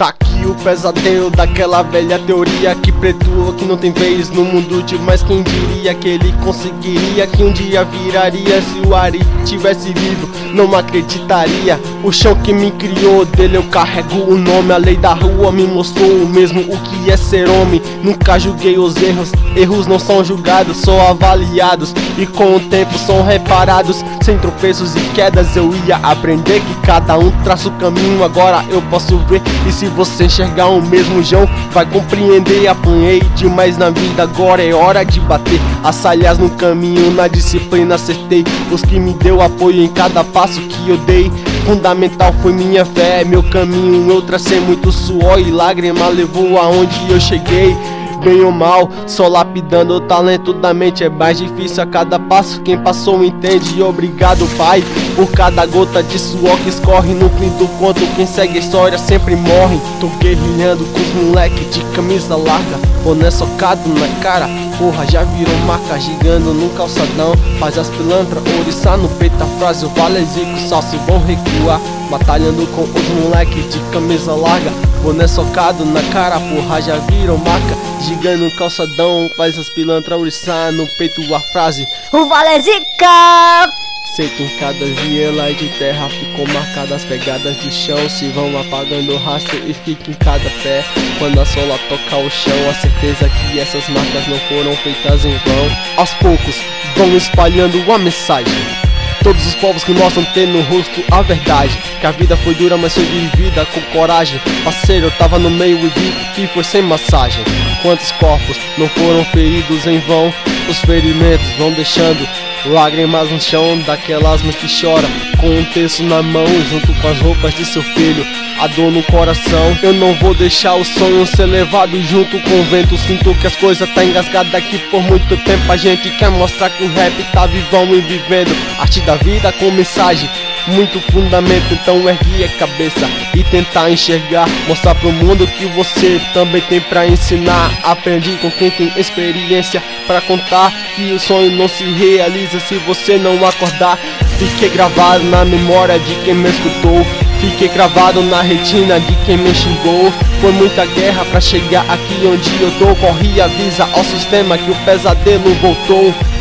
Tá aqui o pesadelo daquela velha teoria que pretua que não tem vez no mundo de mais. Quem diria que ele conseguiria, que um dia viraria? Se o Ari tivesse vivo, não acreditaria. O chão que me criou, dele eu carrego o nome. A lei da rua me mostrou o mesmo o que é ser homem. Nunca julguei os erros, erros não são julgados, só avaliados, e com o tempo são reparados. Sem tropeços e quedas eu ia aprender que cada um traça o caminho. Agora eu posso ver, e se você enxergar o mesmo João, vai compreender. Apanhei demais na vida, agora é hora de bater as falhas no caminho, na disciplina acertei. Os que me deu apoio em cada passo que eu dei. Fundamental foi minha fé, meu caminho eu tracei. Muito suor e lágrima levou aonde eu cheguei. Bem ou mal, só lapidando o talento da mente. É mais difícil a cada passo, quem passou entende. E obrigado, Pai, por cada gota de suor que escorre no fim do conto. Quem segue a história sempre morre. Tô guerrilhando com os moleque de camisa larga, boné socado na cara, porra, já virou marca. Gigando no calçadão, faz as pilantras, ouriçá no peito. A frase, o valezico, salso vão recuar. Batalhando com os moleque de camisa larga, boné socado na cara, porra, já virou marca. Gigando no calçadão, faz as pilantras, ouriçá no peito. A frase, o valezica. Sei que em cada viela de terra ficou marcada as pegadas de chão. Se vão apagando o rastro e fica em cada pé. Quando a sola toca o chão, a certeza que essas marcas não foram feitas em vão. Aos poucos vão espalhando a mensagem. Todos os povos que mostram ter no rosto a verdade, que a vida foi dura, mas foi vivida com coragem. Parceiro, eu tava no meio e vi que foi sem massagem. Quantos corpos não foram feridos em vão? Os ferimentos vão deixando lágrimas no chão daquelas mães que choram com um terço na mão, junto com as roupas de seu filho, a dor no coração. Eu não vou deixar o sonho ser levado junto com o vento. Sinto que as coisas tá engasgada aqui por muito tempo. A gente quer mostrar que o rap tá vivão e vivendo. Arte da vida com mensagem, muito fundamento. Então ergue a cabeça e tentar enxergar, mostrar pro mundo que você também tem pra ensinar. Aprendi com quem tem experiência pra contar que o sonho não se realiza se você não acordar. Fiquei gravado na memória de quem me escutou, fiquei gravado na retina de quem me xingou. Foi muita guerra pra chegar aqui onde eu tô. Corri, avisa ao sistema que o pesadelo voltou.